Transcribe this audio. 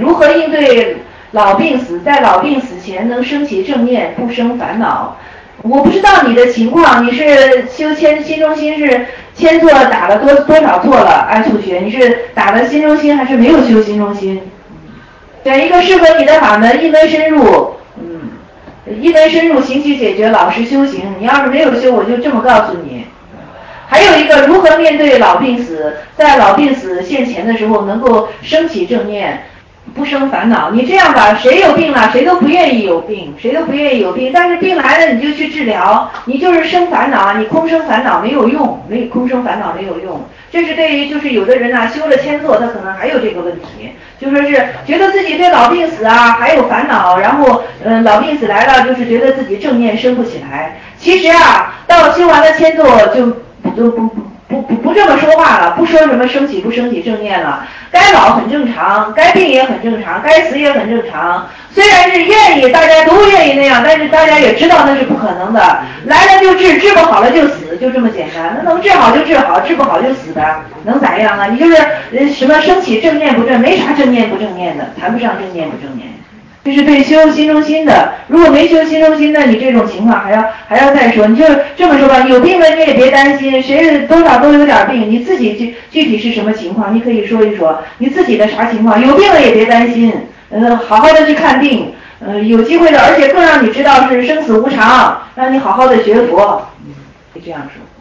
如何应对老病死，在老病死前能升起正念，不生烦恼。我不知道你的情况，你是修心中心是签座打了多少座了？安素学，你是打了心中心还是没有修心中心？选一个适合你的法门，一门深入，一门深入，行起解决，老实修行。你要是没有修，我就这么告诉你。还有一个，如何面对老病死，在老病死现前的时候能够升起正念，不生烦恼。你这样吧，谁有病了，谁都不愿意有病，谁都不愿意有病，但是病来了你就去治疗，你就是生烦恼，你空生烦恼没有用，空生烦恼没有用。这是对于就是有的人啊，修了签座，他可能还有这个问题，就说是觉得自己对老病死啊还有烦恼，然后老病死来了，就是觉得自己正念升不起来。其实啊，到修完了签座就不这么说话了，不说什么升起不升起正念了。该老很正常，该病也很正常，该死也很正常。虽然是愿意，大家都愿意那样，但是大家也知道那是不可能的。来了就治，治不好了就死，就这么简单。那能治好就治好，治不好就死的，能咋样啊？你就是什么升起正念不正，没啥正念不正念的，谈不上正念不正念。这是对修心中心的，如果没修心中心，那你这种情况还要再说。你就这么说吧，有病了你也别担心，谁多少都有点病，你自己具体是什么情况，你可以说一说你自己的啥情况。有病了也别担心，好好的去看病，有机会的，而且更让你知道是生死无常，让你好好的学佛，可以这样说。